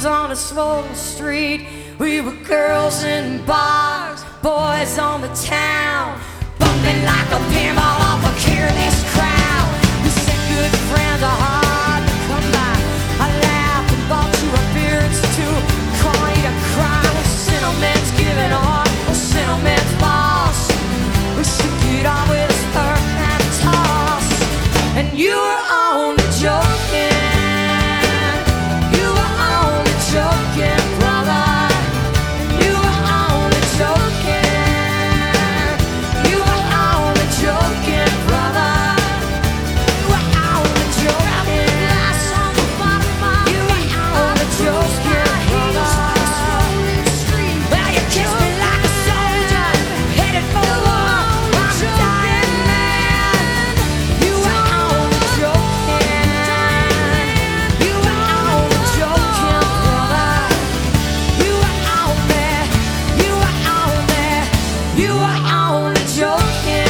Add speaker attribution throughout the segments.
Speaker 1: on a slow street. We were girls in bars, boys on the town, bumping like a pinball off a careless crowd. We said good friends are hard to come by. I laughed and bought you a beer, it's too corny to cry. Well, sentiment's giving on, well, sentiment's lost. We should get on with a spur and a toss. And you were only joking. You were only joking, brother. You were only joking. You were only joking, brother. You were only joking. You were only joking, brother. Well, you kissed me like a soldier headed for the war. I'm a dying man. You were only joking. You were only joking, brother. You were only, you were only, you were only joking,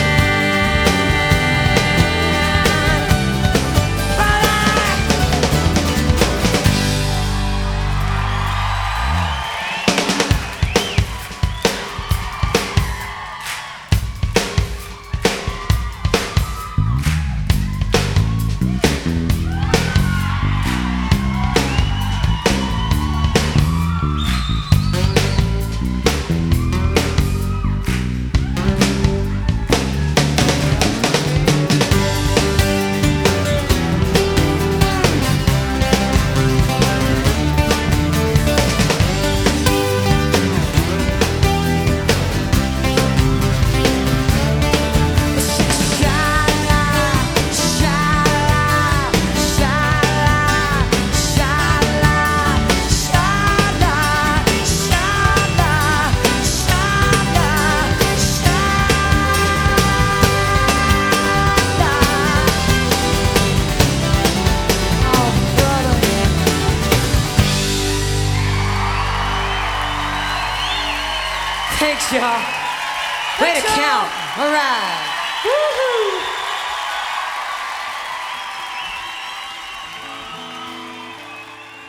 Speaker 1: brother. Thanks, y'all. Way to count. All right. Woohoo!